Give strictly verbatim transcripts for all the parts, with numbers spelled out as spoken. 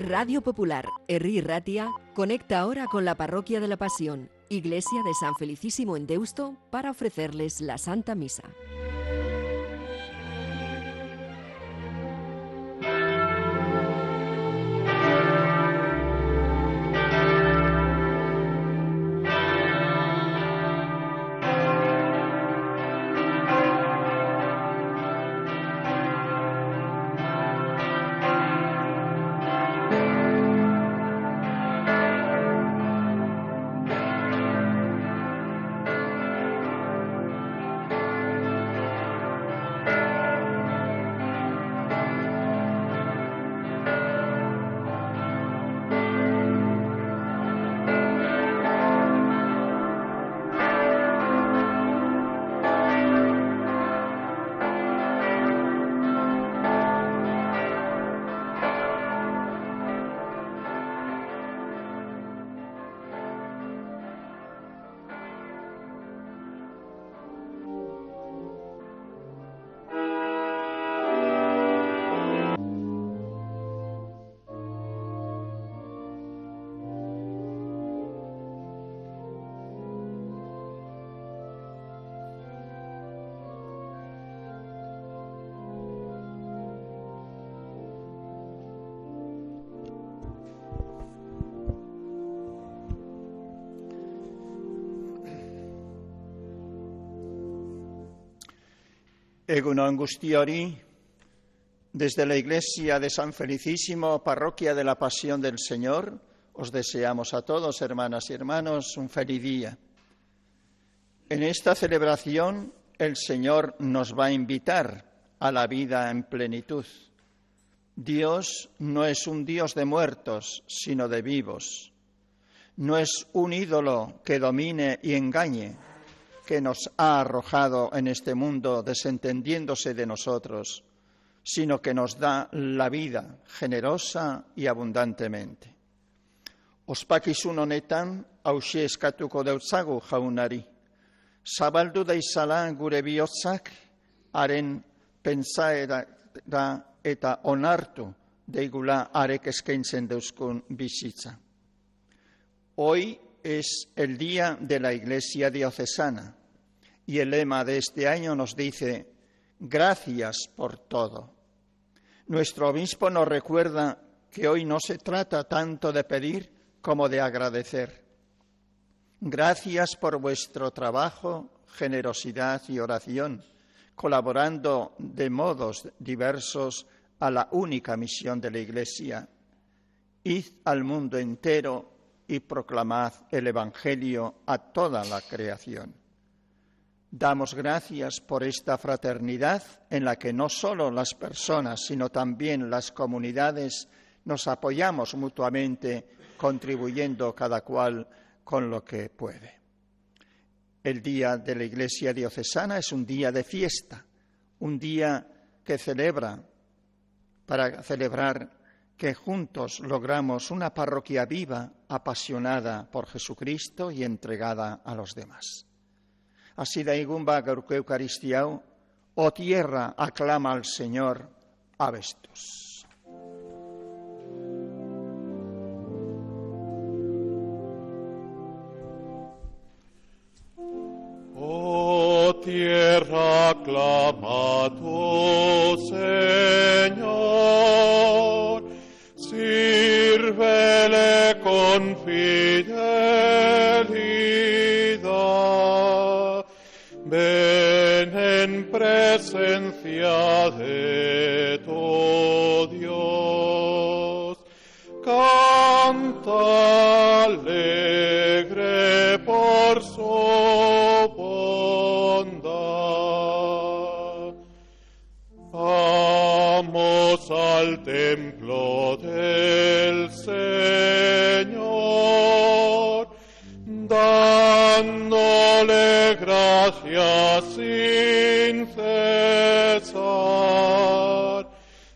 Radio Popular, Herri Ratia, conecta ahora con la Parroquia de la Pasión, Iglesia de San Felicísimo en Deusto, para ofrecerles la Santa Misa. Egunon guztiori, desde la Iglesia de San Felicísimo, Parroquia de la Pasión del Señor, os deseamos a todos, hermanas y hermanos, un feliz día. En esta celebración, el Señor nos va a invitar a la vida en plenitud. Dios no es un Dios de muertos, sino de vivos. No es un ídolo que domine y engañe, que nos ha arrojado en este mundo desentendiéndose de nosotros, sino que nos da la vida generosa y abundantemente. Ospakizun honetan hauxe eskatuko deutzagu jaunari. Zabaldu daizala gure bihotzak haren pentsaera eta onartu deigula harek eskaintzen deuzkun bizitza. Hoy es el día de la Iglesia diocesana y el lema de este año nos dice: gracias por todo. Nuestro obispo nos recuerda que hoy no se trata tanto de pedir como de agradecer. Gracias por vuestro trabajo, generosidad y oración, colaborando de modos diversos a la única misión de la Iglesia. Id al mundo entero y proclamad el Evangelio a toda la creación. Damos gracias por esta fraternidad en la que no solo las personas, sino también las comunidades nos apoyamos mutuamente, contribuyendo cada cual con lo que puede. El día de la Iglesia diocesana es un día de fiesta, un día que celebra, para celebrar que juntos logramos una parroquia viva, apasionada por Jesucristo y entregada a los demás. Así da egun ba gaurko Eukaristia hau, o tierra aclama al Señor, abestus. O tierra aclama a tu Señor, sírvele con fidelidad, ven en presencia de tu Dios, canta alegre por su bondad. Vamos al templo del Señor, dándole gracias sin cesar.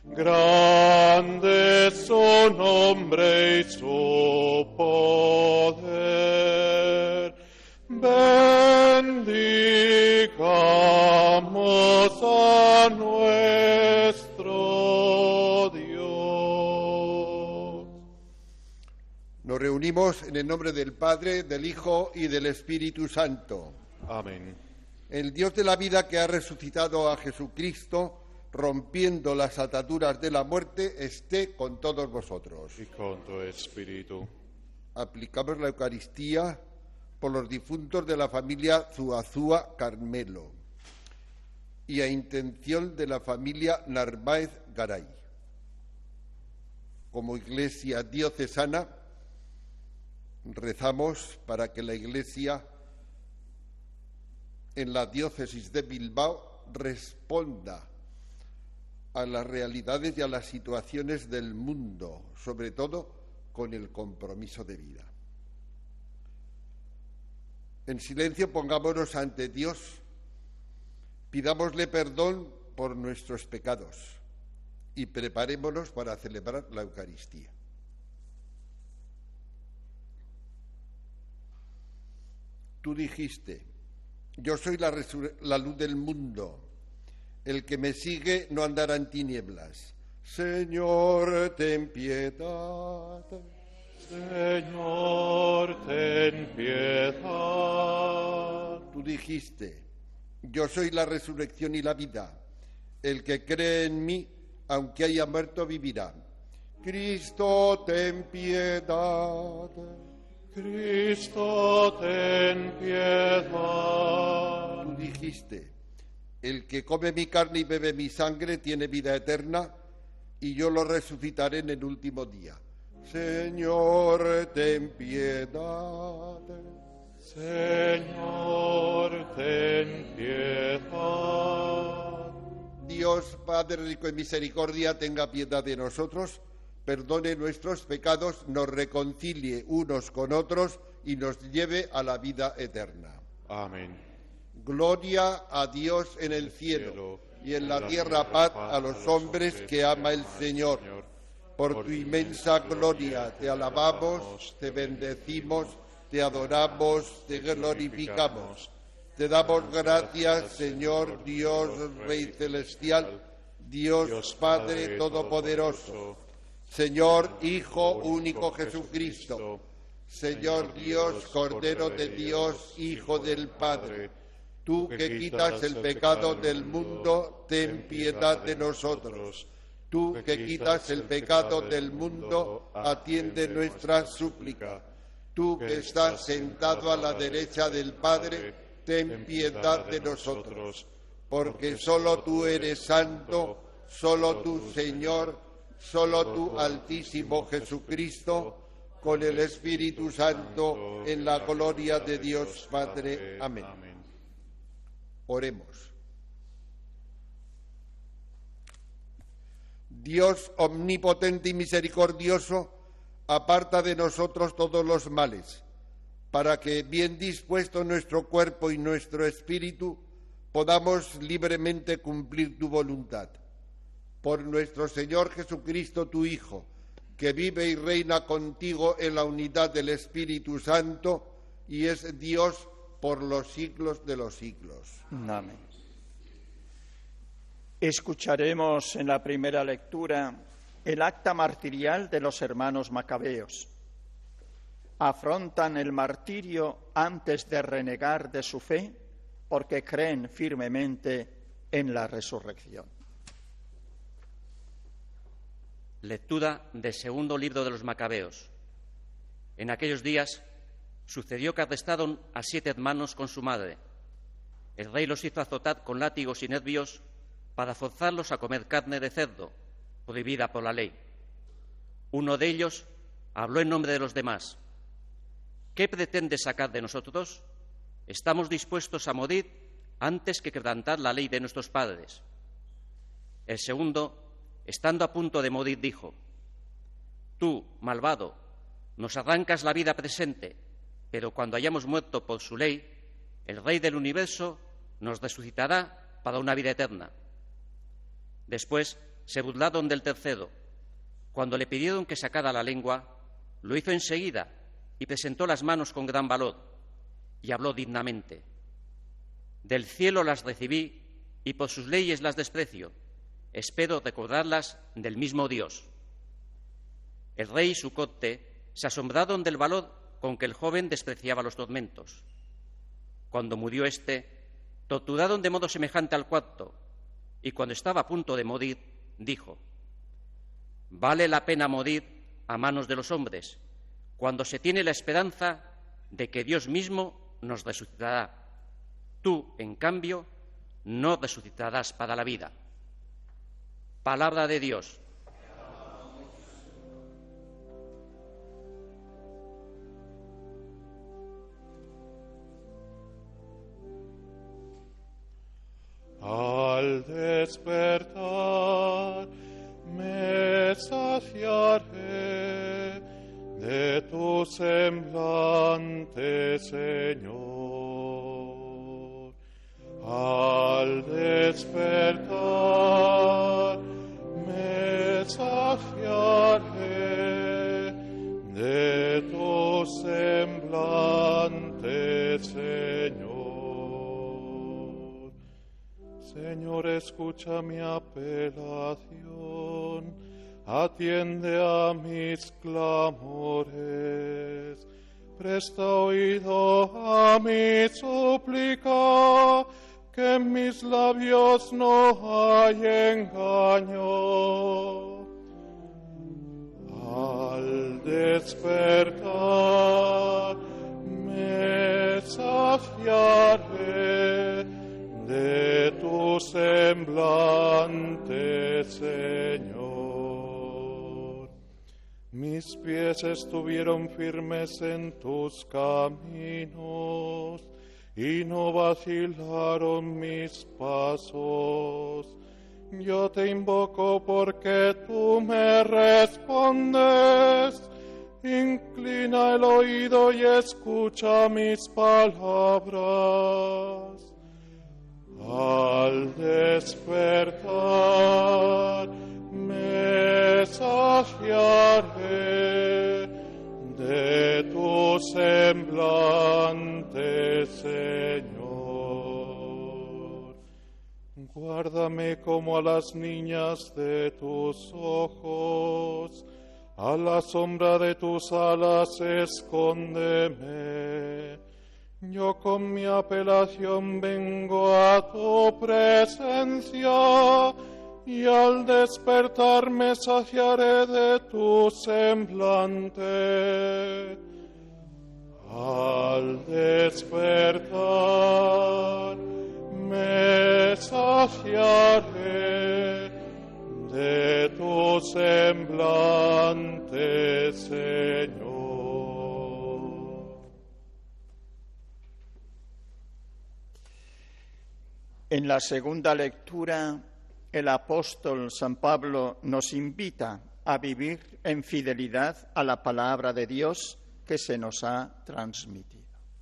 Grande es su nombre y su poder. Bendigamos a nuestro Dios. Oremos en el nombre del Padre, del Hijo y del Espíritu Santo. Amén. El Dios de la vida, que ha resucitado a Jesucristo, rompiendo las ataduras de la muerte, esté con todos vosotros. Y con tu espíritu. Aplicamos la Eucaristía por los difuntos de la familia Zuazúa Carmelo y a intención de la familia Narváez Garay. Como Iglesia diocesana, rezamos para que la Iglesia en la diócesis de Bilbao responda a las realidades y a las situaciones del mundo, sobre todo con el compromiso de vida. En silencio pongámonos ante Dios, pidámosle perdón por nuestros pecados y preparémonos para celebrar la Eucaristía. Tú dijiste: yo soy la, la luz del mundo. El que me sigue no andará en tinieblas. Señor, ten piedad. Señor, ten piedad. Tú dijiste: yo soy la resurrección y la vida. El que cree en mí, aunque haya muerto, vivirá. Cristo, ten piedad. Cristo, ten piedad. Tú dijiste: el que come mi carne y bebe mi sangre tiene vida eterna, y yo lo resucitaré en el último día. Señor, ten piedad. Señor, ten piedad. Dios, Padre rico en misericordia, tenga piedad de nosotros, perdone nuestros pecados, nos reconcilie unos con otros y nos lleve a la vida eterna. Amén. Gloria a Dios en el cielo y en la tierra paz a los hombres que ama el Señor. Por tu inmensa gloria te alabamos, te bendecimos, te adoramos, te glorificamos. Te damos gracias, Señor Dios, Rey celestial, Dios Padre todopoderoso, Señor Hijo único Jesucristo, Señor Dios, Cordero de Dios, Hijo del Padre. Tú que quitas el pecado del mundo, ten piedad de nosotros. Tú que quitas el pecado del mundo, atiende nuestra súplica. Tú que estás sentado a la derecha del Padre, ten piedad de nosotros. Porque solo tú eres santo, solo tú, Señor, solo tú, Altísimo Jesucristo, con el Espíritu Santo, en la gloria de Dios Padre. Amén. Oremos. Dios omnipotente y misericordioso, aparta de nosotros todos los males, para que, bien dispuesto nuestro cuerpo y nuestro espíritu, podamos libremente cumplir tu voluntad. Por nuestro Señor Jesucristo, tu Hijo, que vive y reina contigo en la unidad del Espíritu Santo y es Dios por los siglos de los siglos. Amén. Escucharemos en la primera lectura el acta martirial de los hermanos macabeos. Afrontan el martirio antes de renegar de su fe porque creen firmemente en la resurrección. Lectura del segundo libro de los Macabeos. En aquellos días sucedió que arrestaron a siete hermanos con su madre. El rey los hizo azotar con látigos y nervios para forzarlos a comer carne de cerdo, prohibida por la ley. Uno de ellos habló en nombre de los demás. ¿Qué pretende sacar de nosotros? Estamos dispuestos a morir antes que quebrantar la ley de nuestros padres. El segundo, estando a punto de morir, dijo: Tú, malvado, nos arrancas la vida presente, pero cuando hayamos muerto por su ley, el Rey del universo nos resucitará para una vida eterna. Después se burlaron del tercero. Cuando le pidieron que sacara la lengua, lo hizo enseguida y presentó las manos con gran valor y habló dignamente. Del cielo las recibí y por sus leyes las desprecio. Espero recordarlas del mismo Dios. El rey y su corte se asombraron del valor con que el joven despreciaba los tormentos. Cuando murió éste, torturaron de modo semejante al cuarto, y cuando estaba a punto de morir, dijo: «Vale la pena morir a manos de los hombres, cuando se tiene la esperanza de que Dios mismo nos resucitará. Tú, en cambio, no resucitarás para la vida». Palabra de Dios. Al despertar me saciaré de tu semblante, Señor. Al despertar me saciaré de tu semblante, Señor. Señor, escucha mi apelación, atiende a mis clamores, presta oído a mi súplica, que en mis labios no hay engaño. Al despertar me saciaré de tu semblante, Señor. Mis pies estuvieron firmes en tus caminos, y no vacilaron mis pasos. Yo te invoco porque tú me respondes. Inclina el oído y escucha mis palabras. Al despertar me saciaré de tu semblante, Señor. Guárdame como a las niñas de tus ojos, a la sombra de tus alas escóndeme. Yo con mi apelación vengo a tu presencia, y al despertar me saciaré de tu semblante. Al despertar me saciaré de tu semblante, Señor. En la segunda lectura, el apóstol San Pablo nos invita a vivir en fidelidad a la palabra de Dios que se nos ha transmitido.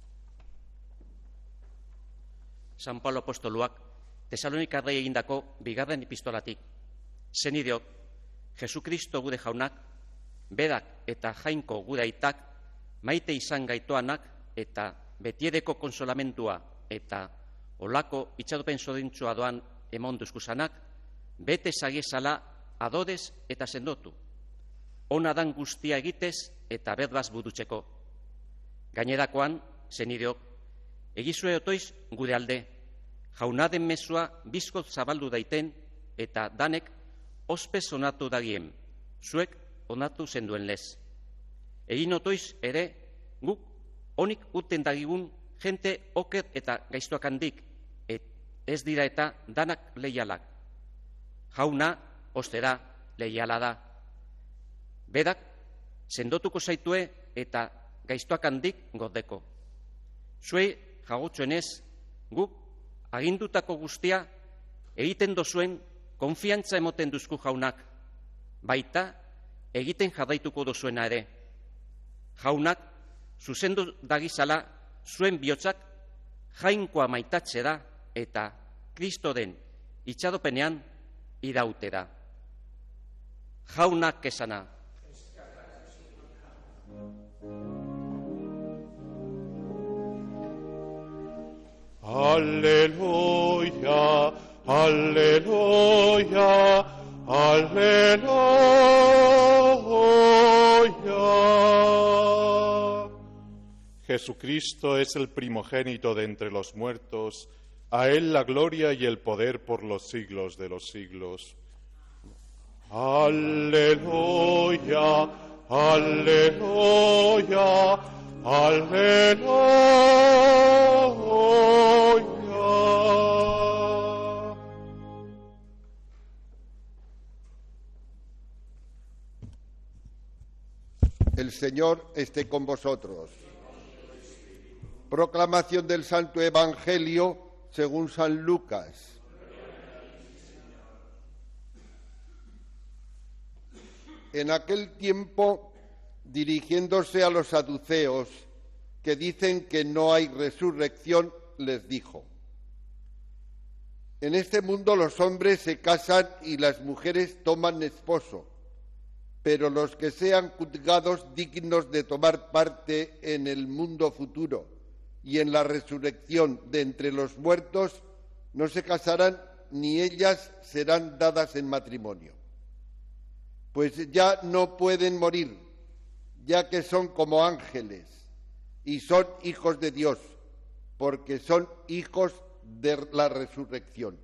San Pablo apostoluak Tesalonikarrei egindako bigarren epistolatik. Zenideok, Jesukristo gure jaunak, berak eta jainko gure aitak, maite izan gaitoanak eta betiedeko konsolamentua eta olako itxaropen zorintzua doan emon duzkusanak, bete zagiezala adorez eta sendotu. Ona dan guztia egitez eta berbaz burutzeko. Gainerakoan, zenideok, egizue otoiz gure alde, jaunaden mezua bizkoz zabaldu daiten eta danek ospez onatu dagien, zuek onatu zenduen lez. Egin otoiz ere, guk onik uten dagigun jente oker eta gaiztuak handik, et ez dira eta danak leialak. Jauna, ostera, leiala da. Berak, sendotuko zaitue eta gaiztuak handik gordeko. Zuei jagotzuenez, guk agindutako guztia egiten dozuen konfiantza emoten duzku jaunak, baita egiten jarraituko dozuena ere. Jaunak, zuzendu dagizala, zuen bihotzak jainkoa maitatze da eta Kristoren itxaropenean iraute da. Jaunak esana. Alleluia, alleluia, alleluia. Jesucristo es el primogénito de entre los muertos, a Él la gloria y el poder por los siglos de los siglos. Aleluya, aleluya, aleluya. El Señor esté con vosotros. Proclamación del Santo Evangelio según San Lucas. En aquel tiempo, dirigiéndose a los saduceos, que dicen que no hay resurrección, les dijo: en este mundo los hombres se casan y las mujeres toman esposo, pero los que sean juzgados dignos de tomar parte en el mundo futuro y en la resurrección de entre los muertos, no se casarán ni ellas serán dadas en matrimonio. Pues ya no pueden morir, ya que son como ángeles y son hijos de Dios, porque son hijos de la resurrección.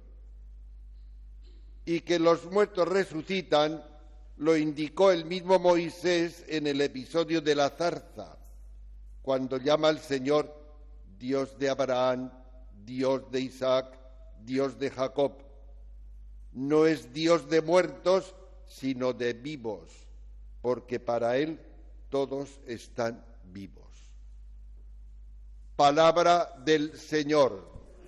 Y que los muertos resucitan lo indicó el mismo Moisés en el episodio de la zarza, cuando llama al Señor Dios de Abraham, Dios de Isaac, Dios de Jacob. No es Dios de muertos, sino de vivos, porque para Él todos están vivos. Palabra del Señor.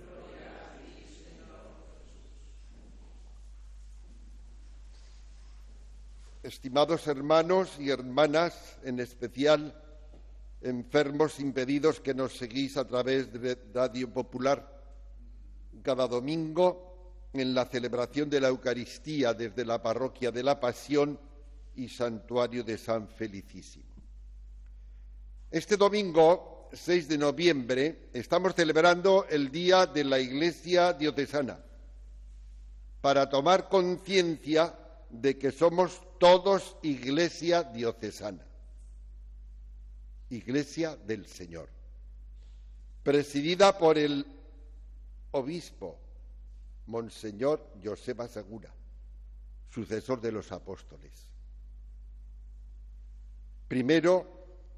Estimados hermanos y hermanas, en especial enfermos impedidos que nos seguís a través de Radio Popular, cada domingo en la celebración de la Eucaristía desde la Parroquia de la Pasión y Santuario de San Felicísimo. Este domingo, seis de noviembre, estamos celebrando el Día de la Iglesia Diocesana, para tomar conciencia de que somos todos Iglesia diocesana, Iglesia del Señor, presidida por el obispo Monseñor Joseba Segura, sucesor de los apóstoles. Primero,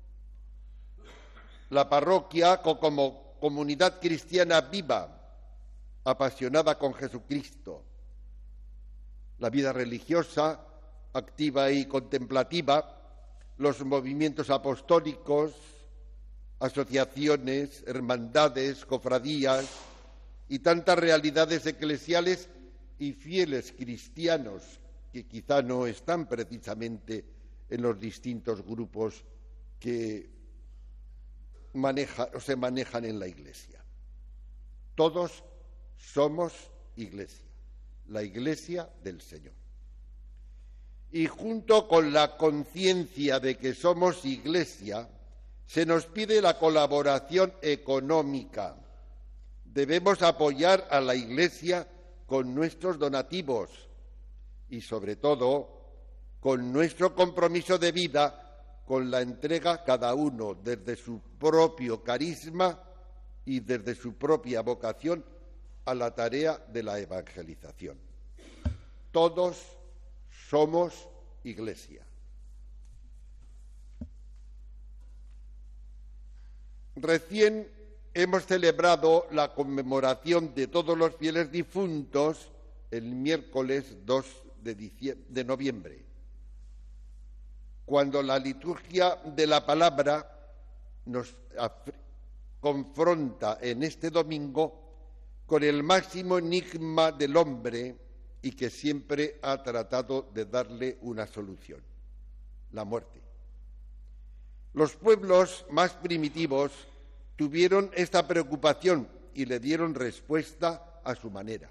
la parroquia como comunidad cristiana viva, apasionada con Jesucristo, la vida religiosa, activa y contemplativa, los movimientos apostólicos, asociaciones, hermandades, cofradías y tantas realidades eclesiales y fieles cristianos que quizá no están precisamente en los distintos grupos que maneja, o se manejan en la Iglesia. Todos somos Iglesia, la Iglesia del Señor. Y junto con la conciencia de que somos Iglesia, se nos pide la colaboración económica. Debemos apoyar a la Iglesia con nuestros donativos y, sobre todo, con nuestro compromiso de vida, con la entrega cada uno desde su propio carisma y desde su propia vocación a la tarea de la evangelización. Todos somos Iglesia. Recién hemos celebrado la conmemoración de todos los fieles difuntos el miércoles dos de noviembre, cuando la liturgia de la palabra nos confronta en este domingo con el máximo enigma del hombre y que siempre ha tratado de darle una solución: la muerte. Los pueblos más primitivos tuvieron esta preocupación y le dieron respuesta a su manera.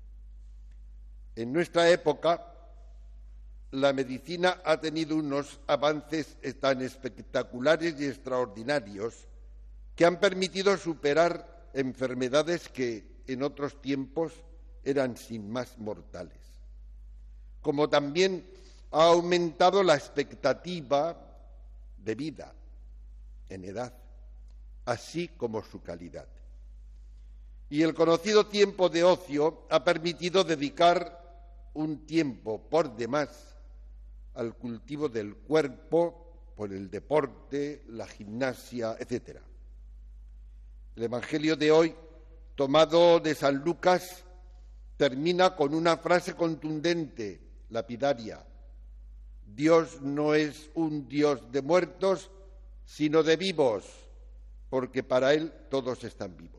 En nuestra época, la medicina ha tenido unos avances tan espectaculares y extraordinarios que han permitido superar enfermedades que en otros tiempos eran sin más mortales. Como también ha aumentado la expectativa de vida en edad, así como su calidad. Y el conocido tiempo de ocio ha permitido dedicar un tiempo por demás al cultivo del cuerpo por el deporte, la gimnasia, etcétera. El Evangelio de hoy, tomado de San Lucas, termina con una frase contundente, lapidaria: Dios no es un Dios de muertos, sino de vivos, porque para Él todos están vivos.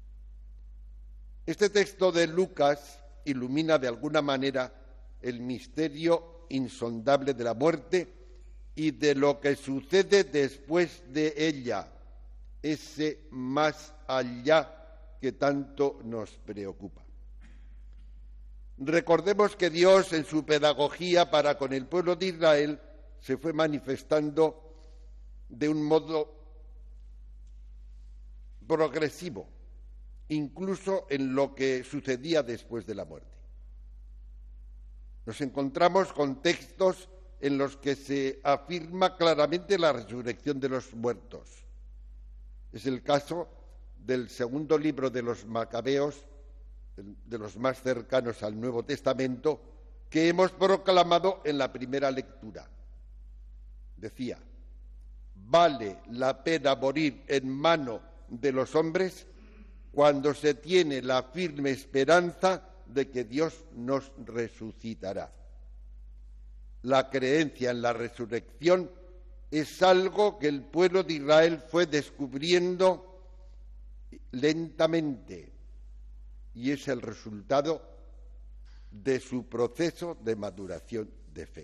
Este texto de Lucas ilumina de alguna manera el misterio insondable de la muerte y de lo que sucede después de ella, ese más allá que tanto nos preocupa. Recordemos que Dios, en su pedagogía para con el pueblo de Israel, se fue manifestando de un modo progresivo, incluso en lo que sucedía después de la muerte. Nos encontramos con textos en los que se afirma claramente la resurrección de los muertos. Es el caso del segundo libro de los Macabeos, de los más cercanos al Nuevo Testamento, que hemos proclamado en la primera lectura. Decía: vale la pena morir en mano de los hombres cuando se tiene la firme esperanza de que Dios nos resucitará. La creencia en la resurrección es algo que el pueblo de Israel fue descubriendo lentamente y es el resultado de su proceso de maduración de fe.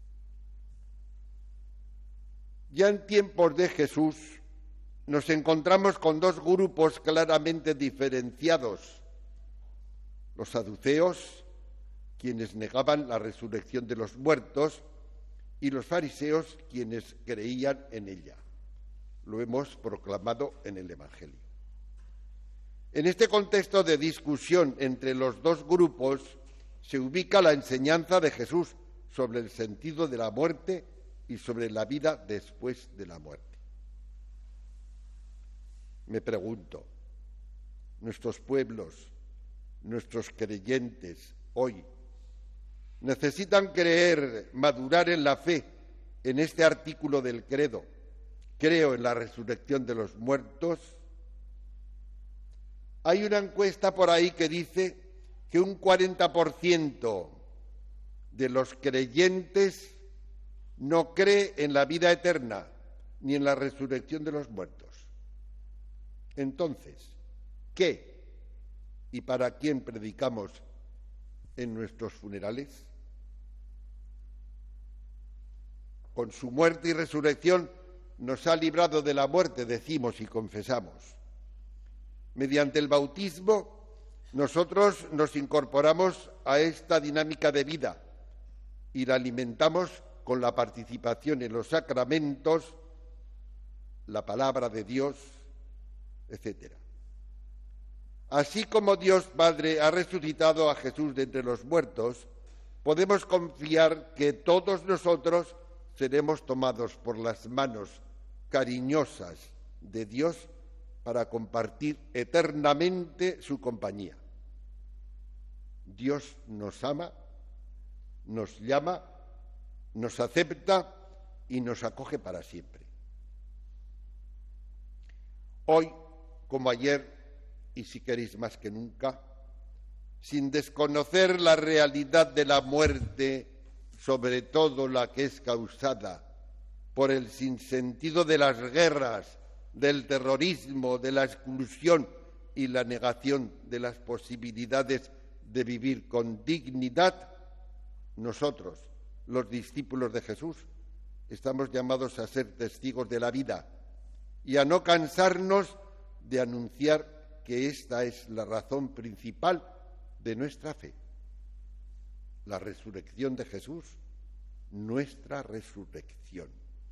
Ya en tiempos de Jesús nos encontramos con dos grupos claramente diferenciados: los saduceos, quienes negaban la resurrección de los muertos, y los fariseos, quienes creían en ella. Lo hemos proclamado en el Evangelio. En este contexto de discusión entre los dos grupos se ubica la enseñanza de Jesús sobre el sentido de la muerte y sobre la vida después de la muerte. Me pregunto, ¿nuestros pueblos, nuestros creyentes hoy necesitan creer, madurar en la fe en este artículo del credo? ¿Creo en la resurrección de los muertos? Hay una encuesta por ahí que dice que un cuarenta por ciento de los creyentes no cree en la vida eterna ni en la resurrección de los muertos. Entonces, ¿qué y para quién predicamos en nuestros funerales? Con su muerte y resurrección nos ha librado de la muerte, decimos y confesamos. Mediante el bautismo, nosotros nos incorporamos a esta dinámica de vida y la alimentamos con la participación en los sacramentos, la palabra de Dios, etcétera. Así como Dios Padre ha resucitado a Jesús de entre los muertos, podemos confiar que todos nosotros seremos tomados por las manos cariñosas de Dios para compartir eternamente su compañía. Dios nos ama, nos llama, nos acepta y nos acoge para siempre. Hoy, como ayer, y si queréis más que nunca, sin desconocer la realidad de la muerte, sobre todo la que es causada por el sinsentido de las guerras, del terrorismo, de la exclusión y la negación de las posibilidades de vivir con dignidad, nosotros, los discípulos de Jesús, estamos llamados a ser testigos de la vida y a no cansarnos de anunciar que esta es la razón principal de nuestra fe. La resurrección de Jesús, nuestra resurrección.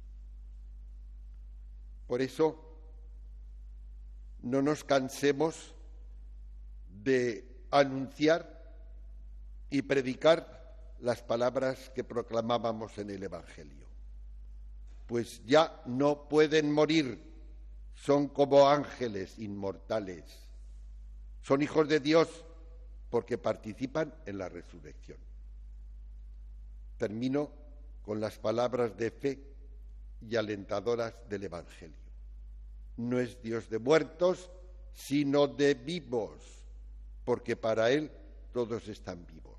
Por eso, no nos cansemos de anunciar y predicar las palabras que proclamábamos en el Evangelio. Pues ya no pueden morir, son como ángeles inmortales. Son hijos de Dios porque participan en la resurrección. Termino con las palabras de fe y alentadoras del Evangelio. No es Dios de muertos, sino de vivos, porque para Él todos están vivos.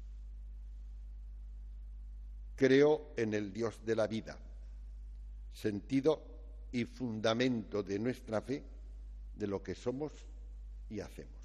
Creo en el Dios de la vida, sentido y fundamento de nuestra fe, de lo que somos y hacemos.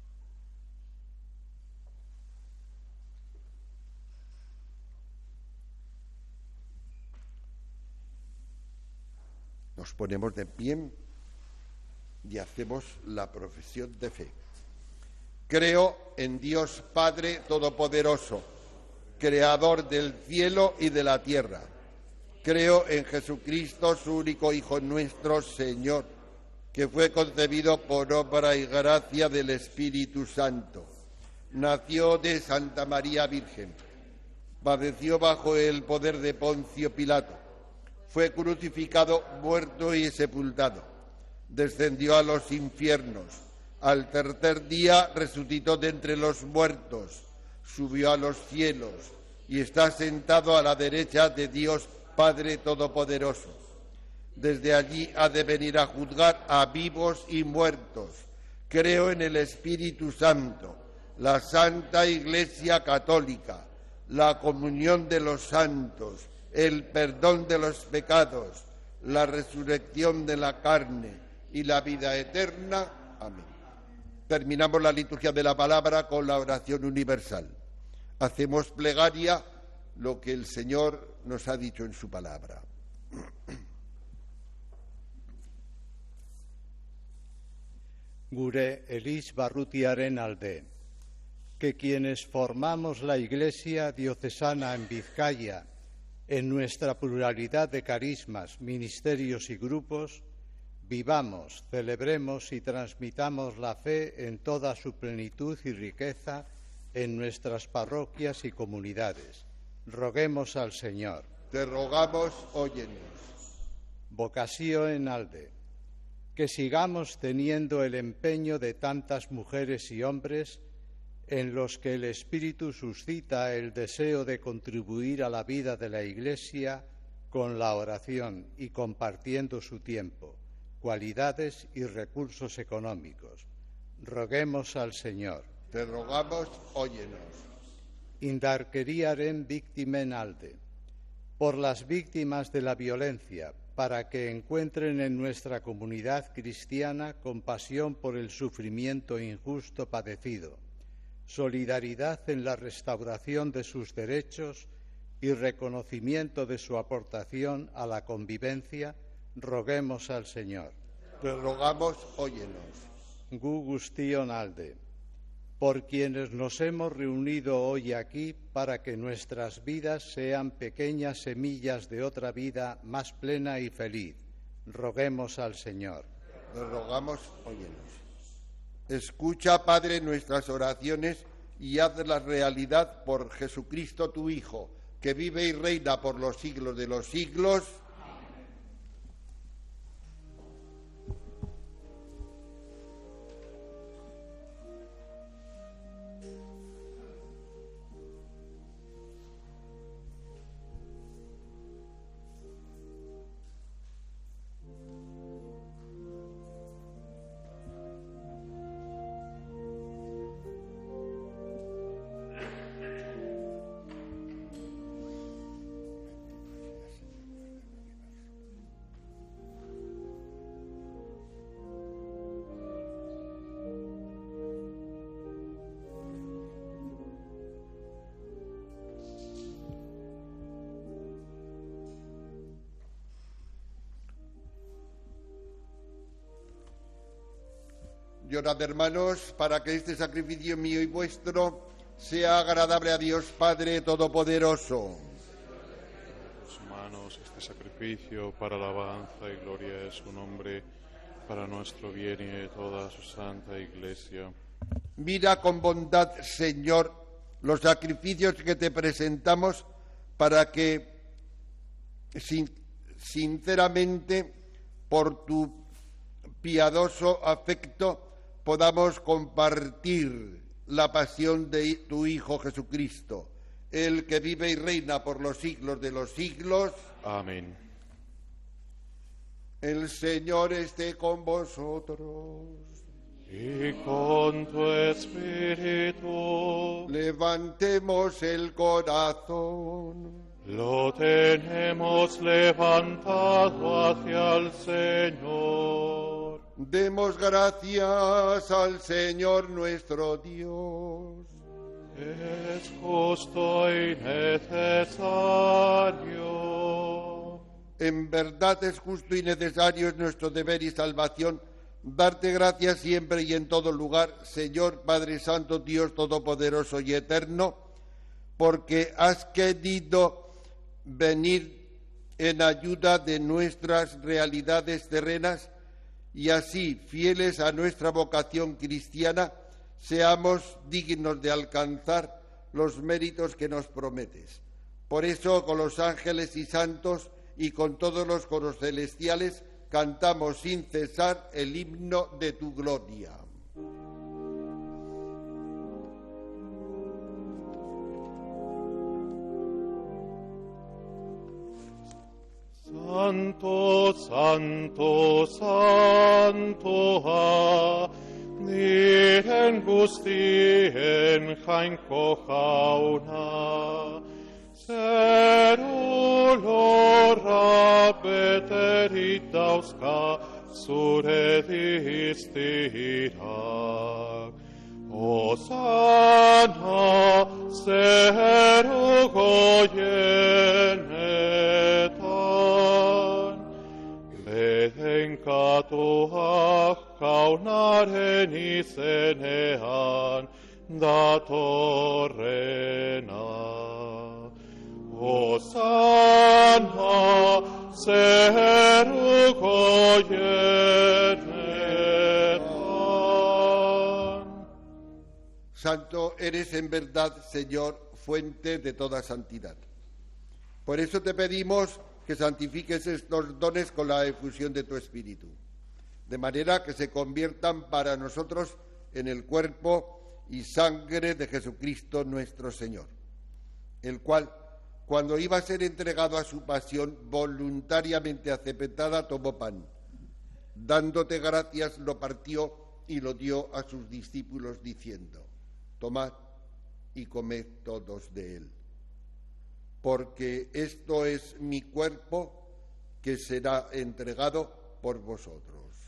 Nos ponemos de pie y hacemos la profesión de fe. Creo en Dios Padre Todopoderoso, Creador del cielo y de la tierra. Creo en Jesucristo, su único Hijo nuestro, Señor, que fue concebido por obra y gracia del Espíritu Santo. Nació de Santa María Virgen. Padeció bajo el poder de Poncio Pilato. Fue crucificado, muerto y sepultado. Descendió a los infiernos. Al tercer día resucitó de entre los muertos. Subió a los cielos y está sentado a la derecha de Dios Padre Todopoderoso. Desde allí ha de venir a juzgar a vivos y muertos. Creo en el Espíritu Santo, la Santa Iglesia Católica, la comunión de los santos, el perdón de los pecados, la resurrección de la carne y la vida eterna. Amén. Terminamos la liturgia de la palabra con la oración universal. Hacemos plegaria lo que el Señor nos ha dicho en su palabra. Gure Elis Barrutiaren alde, que quienes formamos la Iglesia diocesana en Vizcaya, en nuestra pluralidad de carismas, ministerios y grupos, vivamos, celebremos y transmitamos la fe en toda su plenitud y riqueza en nuestras parroquias y comunidades. Roguemos al Señor. Te rogamos, óyenos. Vocasio en alde, que sigamos teniendo el empeño de tantas mujeres y hombres en los que el Espíritu suscita el deseo de contribuir a la vida de la Iglesia con la oración y compartiendo su tiempo, cualidades y recursos económicos. Roguemos al Señor. Te rogamos, óyenos. Indarkeriaren biktimen alde, por las víctimas de la violencia, para que encuentren en nuestra comunidad cristiana compasión por el sufrimiento injusto padecido, solidaridad en la restauración de sus derechos y reconocimiento de su aportación a la convivencia, roguemos al Señor. Te rogamos, óyenos. Gu guztion alde, por quienes nos hemos reunido hoy aquí para que nuestras vidas sean pequeñas semillas de otra vida más plena y feliz. Roguemos al Señor. Te rogamos, óyenos. Escucha, Padre, nuestras oraciones y hazlas realidad por Jesucristo, tu Hijo, que vive y reina por los siglos de los siglos. Y orad, hermanos, para que este sacrificio mío y vuestro sea agradable a Dios Padre Todopoderoso. En sus manos este sacrificio para alabanza y gloria de su nombre, para nuestro bien y de toda su santa Iglesia. Mira con bondad, Señor, los sacrificios que te presentamos para que sin, sinceramente por tu piadoso afecto podamos compartir la pasión de tu Hijo Jesucristo, el que vive y reina por los siglos de los siglos. Amén. El Señor esté con vosotros. Y con tu espíritu. Levantemos el corazón. Lo tenemos levantado hacia el Señor. Demos gracias al Señor nuestro Dios. Es justo y necesario. En verdad es justo y necesario, es nuestro deber y salvación, darte gracias siempre y en todo lugar, Señor Padre Santo, Dios Todopoderoso y Eterno, porque has querido venir en ayuda de nuestras realidades terrenas y así, fieles a nuestra vocación cristiana, seamos dignos de alcanzar los méritos que nos prometes. Por eso, con los ángeles y santos y con todos los coros celestiales, cantamos sin cesar el himno de tu gloria. Santo, santo, santo, niiden guztien jainko jauna, zeru lorra beterik dauzka zure diztirak. Osana zeru goienetan, bedenkatuak jaunaren izenean datorrena. Osana zeru goienetan. Santo eres en verdad, Señor, fuente de toda santidad. Por eso te pedimos que santifiques estos dones con la efusión de tu Espíritu, de manera que se conviertan para nosotros en el cuerpo y sangre de Jesucristo nuestro Señor, el cual, cuando iba a ser entregado a su pasión, voluntariamente aceptada, tomó pan. Dándote gracias, lo partió y lo dio a sus discípulos, diciendo: tomad y comed todos de él, porque esto es mi cuerpo que será entregado por vosotros.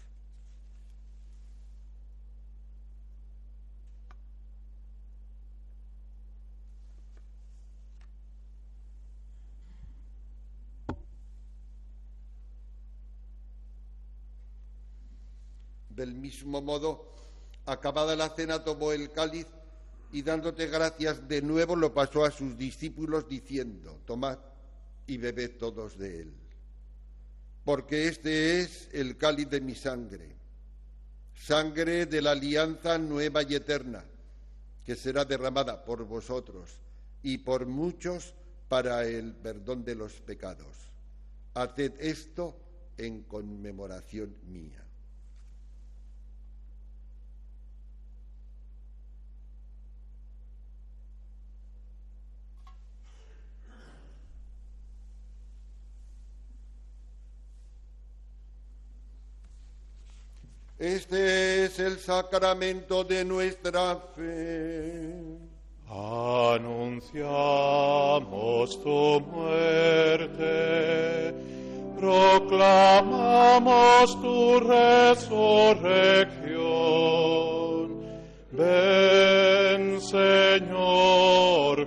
Del mismo modo, acabada la cena, tomó el cáliz y dándote gracias de nuevo lo pasó a sus discípulos diciendo: tomad y bebed todos de él, porque este es el cáliz de mi sangre, sangre de la alianza nueva y eterna, que será derramada por vosotros y por muchos para el perdón de los pecados. Haced esto en conmemoración mía. Este es el sacramento de nuestra fe. Anunciamos tu muerte, proclamamos tu resurrección. Ven, Señor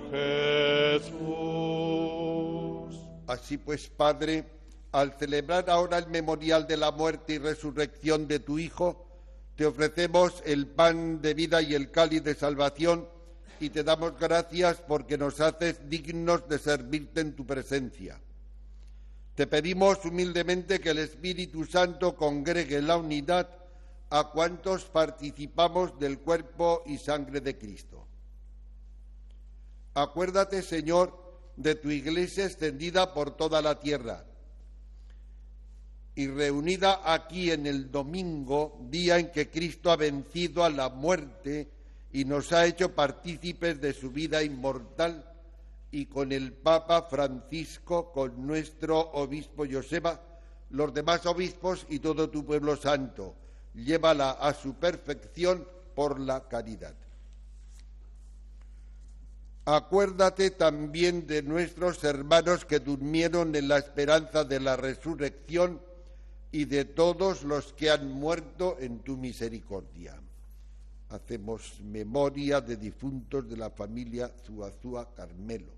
Jesús. Así pues, Padre, al celebrar ahora el memorial de la muerte y resurrección de tu Hijo, te ofrecemos el pan de vida y el cáliz de salvación y te damos gracias porque nos haces dignos de servirte en tu presencia. Te pedimos humildemente que el Espíritu Santo congregue en la unidad a cuantos participamos del cuerpo y sangre de Cristo. Acuérdate, Señor, de tu Iglesia extendida por toda la tierra, y reunida aquí en el domingo, día en que Cristo ha vencido a la muerte y nos ha hecho partícipes de su vida inmortal, y con el Papa Francisco, con nuestro obispo Joseba, los demás obispos y todo tu pueblo santo, llévala a su perfección por la caridad. Acuérdate también de nuestros hermanos que durmieron en la esperanza de la resurrección y de todos los que han muerto en tu misericordia. Hacemos memoria de difuntos de la familia Zuazúa Carmelo.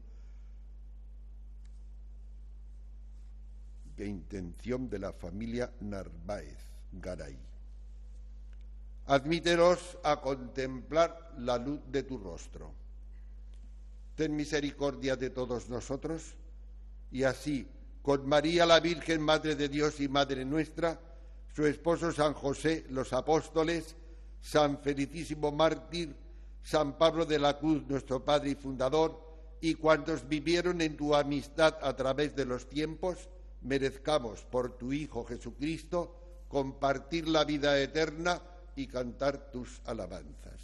De intención de la familia Narváez Garay. Admítenos a contemplar la luz de tu rostro. Ten misericordia de todos nosotros, y así, con María la Virgen, Madre de Dios y Madre nuestra, su esposo San José, los apóstoles, San Felicísimo Mártir, San Pablo de la Cruz, nuestro Padre y Fundador, y cuantos vivieron en tu amistad a través de los tiempos, merezcamos por tu Hijo Jesucristo compartir la vida eterna y cantar tus alabanzas.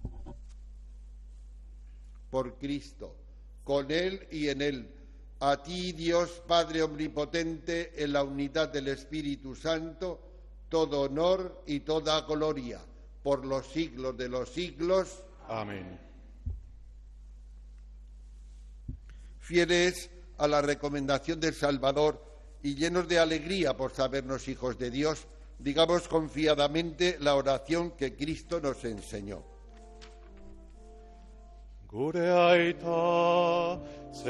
Por Cristo, con Él y en Él, a ti, Dios Padre Omnipotente, en la unidad del Espíritu Santo, todo honor y toda gloria, por los siglos de los siglos. Amén. Fieles a la recomendación del Salvador y llenos de alegría por sabernos hijos de Dios, digamos confiadamente la oración que Cristo nos enseñó. Gure aita,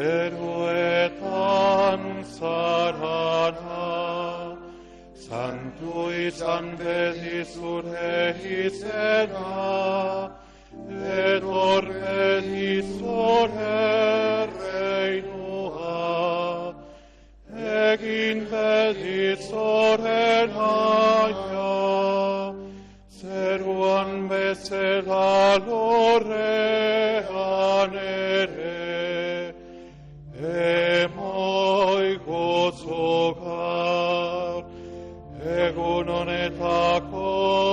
zeruetan zarana, santu izan beti zure izena, etor beti zure reinua, egin beti zure naia, zeruan bezala lorrean ere, emoi gozogar, egun honetako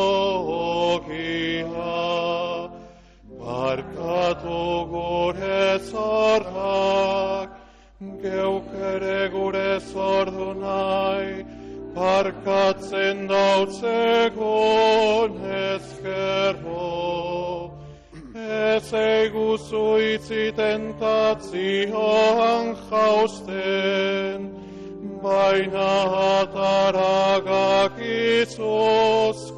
ogia, barkatu gure zorrak, geuk ere gure zordu nahi, barkatzen dautzegon ezkerro. Ez eiguzu itzi tentatzioan jausten, baina ataragak izuz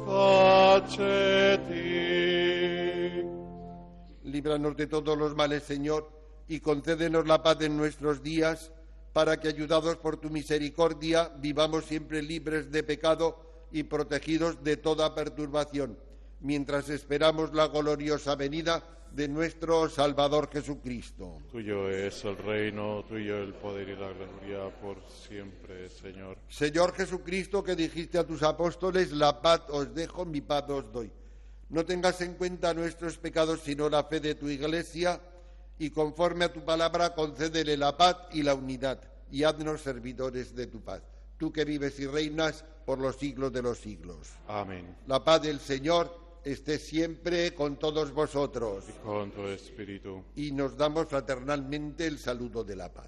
katxetik. Líbranos de todos los males, Señor, y concédenos la paz en nuestros días, para que, ayudados por tu misericordia, vivamos siempre libres de pecado y protegidos de toda perturbación, mientras esperamos la gloriosa venida de nuestro Salvador Jesucristo. Tuyo es el reino, tuyo el poder y la gloria por siempre, Señor. Señor Jesucristo, que dijiste a tus apóstoles, la paz os dejo, mi paz os doy. No tengas en cuenta nuestros pecados, sino la fe de tu Iglesia, y conforme a tu palabra concédele la paz y la unidad, y haznos servidores de tu paz. Tú que vives y reinas por los siglos de los siglos. Amén. La paz del Señor esté siempre con todos vosotros. Y con tu espíritu. Y nos damos fraternalmente el saludo de la paz.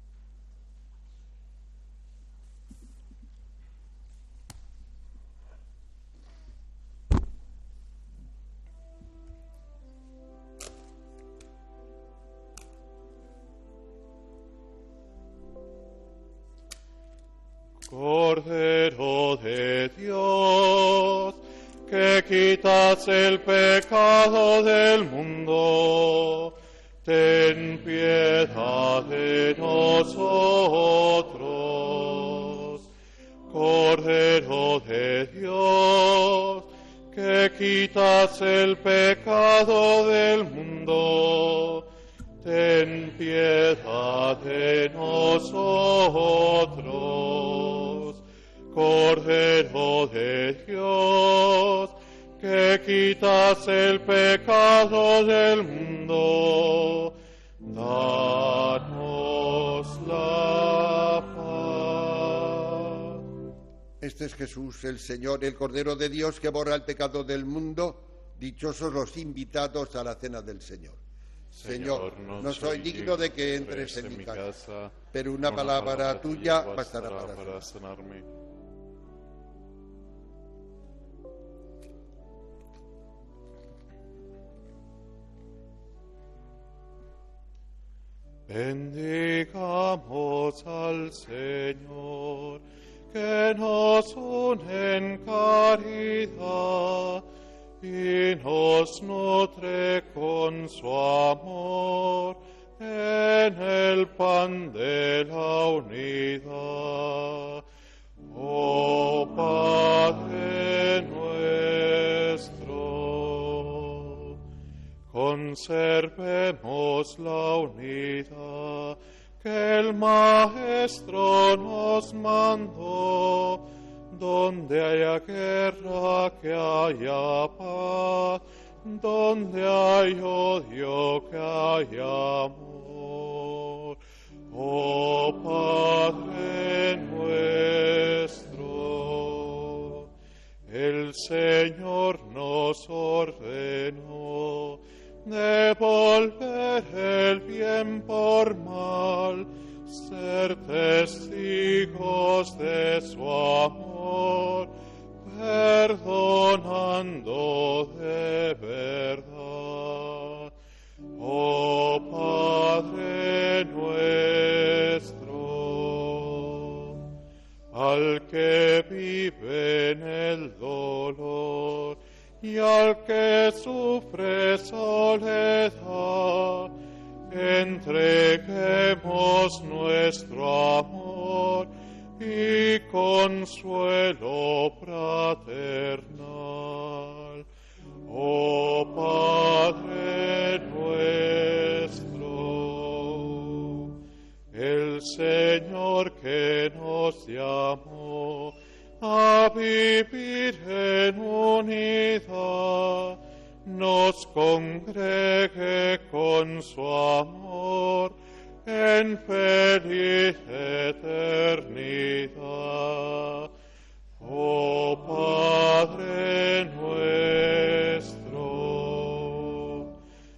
Cordero de Dios, que quitas el pecado del mundo, ten piedad de nosotros. Cordero de Dios, que quitas el pecado del mundo, ten piedad de nosotros. Cordero de Dios, que quitas el pecado del mundo, danos la paz. Este es Jesús, el Señor, el Cordero de Dios que borra el pecado del mundo. Dichosos los invitados a la cena del Señor. Señor, Señor no, no soy digno de que entres en mi casa, pero una, una palabra, palabra tuya bastará para, para sanarme. Bendigamos al Señor, que nos une en caridad y nos nutre con su amor en el pan de la unidad. Oh Padre nuestro, conservemos la unidad que el Maestro nos mandó. Donde haya guerra, que haya paz; donde hay odio, que haya amor. Oh Padre nuestro, el Señor nos ordenó devolver el bien por mal, ser testigos de su amor, perdonando de verdad. Oh Padre nuestro, al que vive en el dolor y al que sufre soledad, entreguemos nuestro amor y consuelo fraternal. Oh Padre nuestro, el Señor que nos llamó a vivir en unidad, nos congregue con su amor en feliz eternidad. Oh Padre nuestro,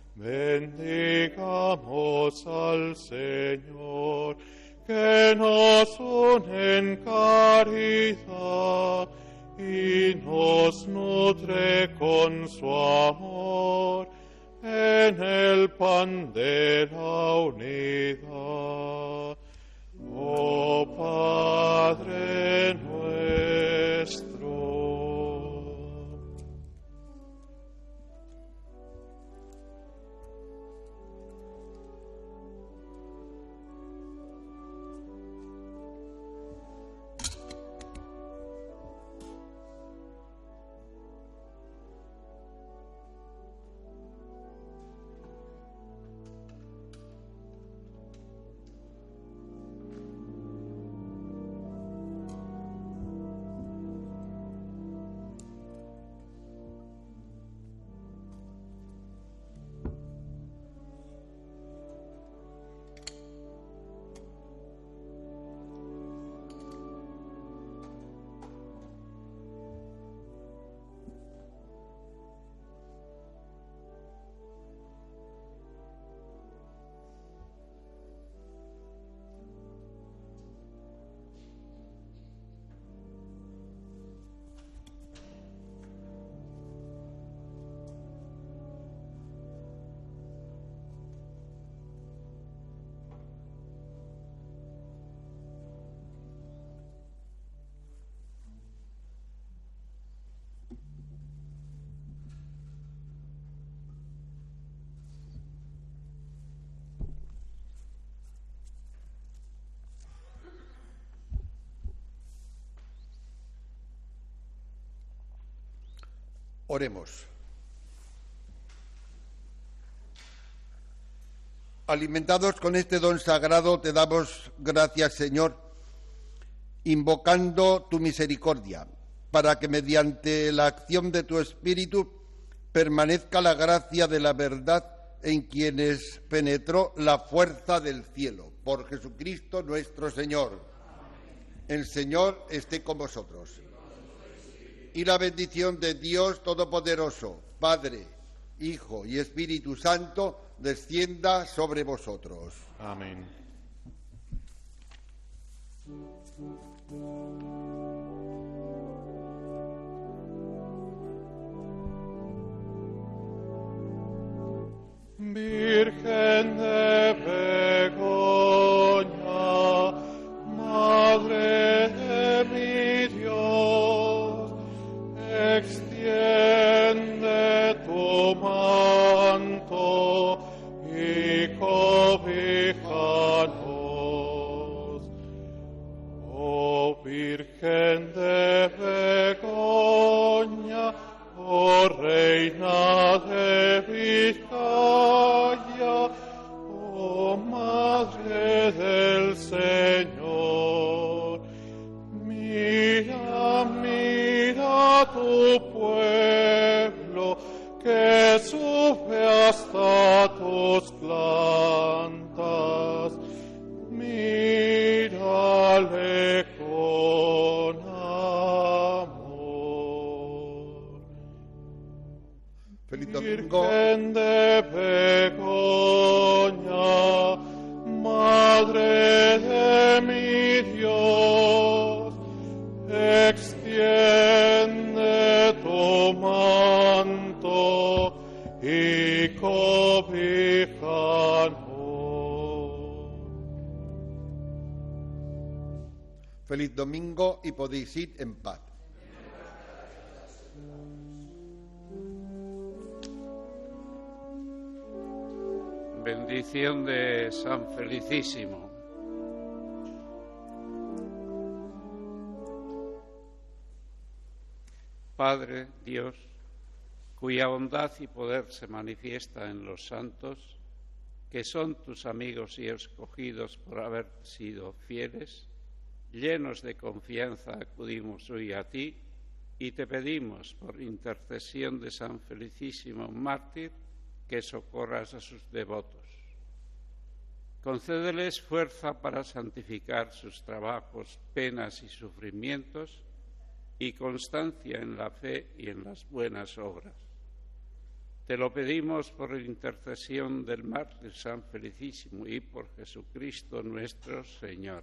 bendigamos al Señor, que nos une en caridad y nos nutre con su amor en el pan de la unidad. Oh Padre nuestro. Oremos. Alimentados con este don sagrado, te damos gracias, Señor, invocando tu misericordia, para que mediante la acción de tu Espíritu permanezca la gracia de la verdad en quienes penetró la fuerza del cielo. Por Jesucristo nuestro Señor. El Señor esté con vosotros. Y la bendición de Dios Todopoderoso, Padre, Hijo y Espíritu Santo, descienda sobre vosotros. Amén. Virgen de Begoña, Madre de mi Dios, extiende tu manto y cobíjanos. Oh Virgen de Begoña, oh Reina de Vizcaya, oh Madre del Señor, mira, mira tu pueblo que sube hasta tus plantas, mírale con amor. Feliz domingo. Virgen de Begoña, Madre de mi Dios, extiende tu manto y cobíjanos. Feliz domingo y podéis ir en paz. Bendición de San Felicísimo. Padre, Dios, cuya bondad y poder se manifiesta en los santos, que son tus amigos y escogidos por haber sido fieles, llenos de confianza acudimos hoy a ti y te pedimos, por intercesión de San Felicísimo mártir, que socorras a sus devotos. Concédeles fuerza para santificar sus trabajos, penas y sufrimientos y constancia en la fe y en las buenas obras. Te lo pedimos por intercesión del mártir San Felicísimo y por Jesucristo nuestro Señor.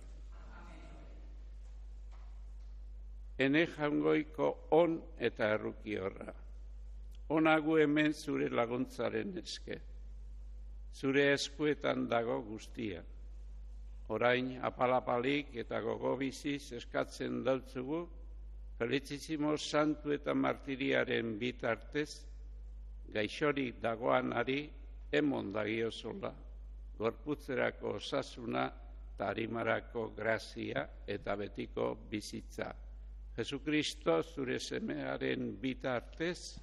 Enejan goiko on eta errukiorra. Onagu hemen zure laguntzaren eske. Zure eskuetan dago guztia. Orain apalapalik eta gogobiziz eskatzen dautzugu, Felicísimo santu eta martiriaren bitartez, gaixorik dagoanari emon dagiozola, gorputzerako osasuna eta harimarako grazia eta betiko bizitza. Jesucristo zure semearen bitartez,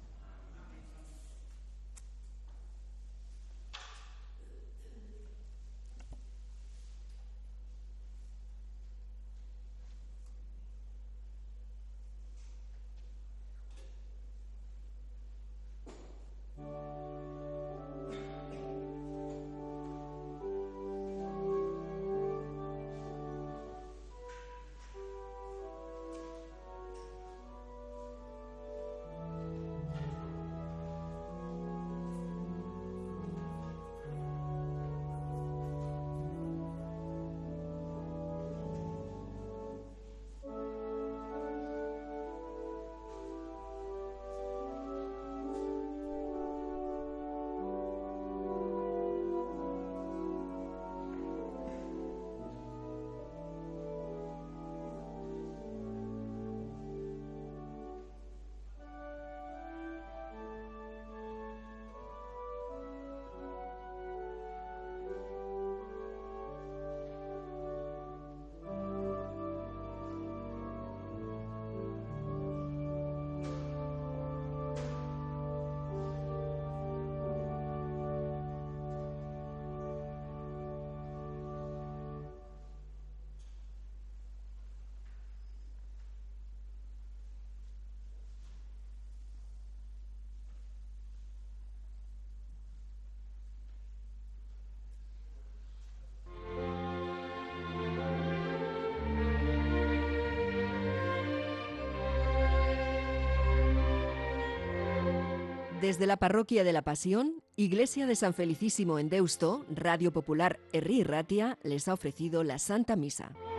Desde la Parroquia de la Pasión, Iglesia de San Felicísimo en Deusto, Radio Popular Herri Ratia les ha ofrecido la Santa Misa.